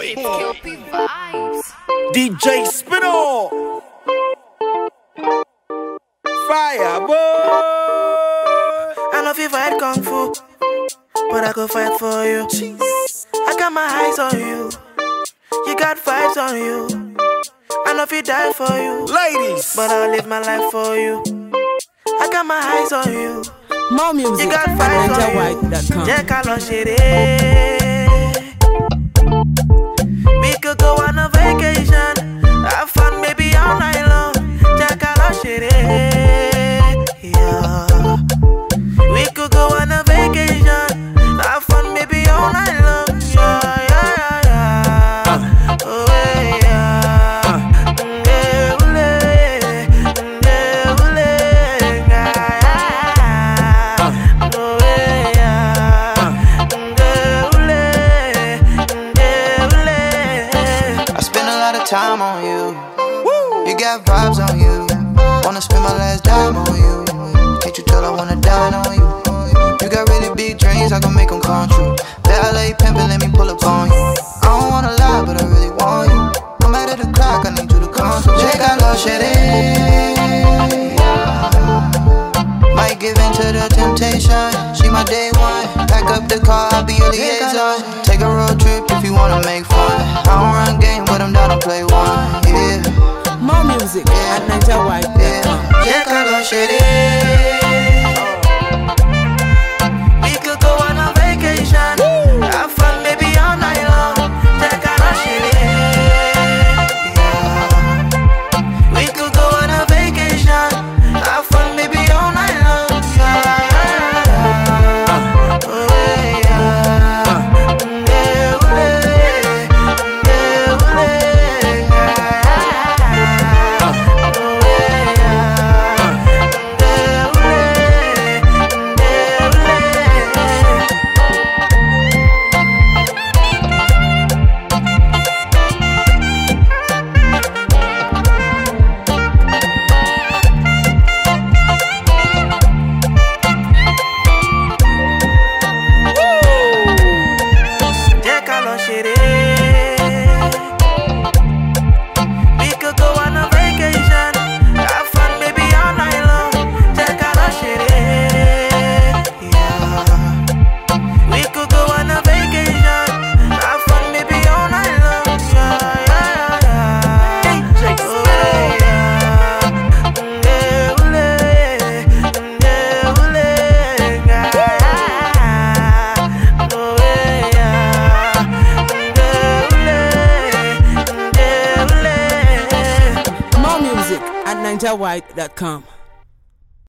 It's Kelpie Vibes. DJ Spinall. Fire boy. I know if you fight Kung Fu, but I go fight for you. I got my eyes on you. You got vibes on you. I know if you die for you, Ladies, but I'll live my life for you. I got my eyes on you. More music You got at vibes on NinjaWhite.com. you. Yeah, Kalon Shiri. We could go on a vacation, have fun maybe all night long. Yeah, Kalon Shiri. Yeah. We could go on a vacation, have fun maybe all night long. Yeah, yeah, yeah. Oh, yeah. Time on you, you got vibes on you. Wanna spend my last dime on you. Can't you tell I wanna dine on you? You got really big dreams, I can make them come true. Valet pimpin', let me pull up on you. I don't wanna lie, but I really want you. I'm out of the clock, I need you to come through. Check out Lil Shitty. Might give in to the temptation. She my day one. Pack up the car, I'll be your liaison. Take a road trip if you wanna make fun. I don't run game, but I'm down to play one. Yeah. More music at NinjaWhite.com. Check out Lil Shitty. We could go on a vacation, have fun maybe all night long. Check out Lil Shitty. Yeah. We could go on a vacation, have fun maybe all night long. NinjaWhite.com.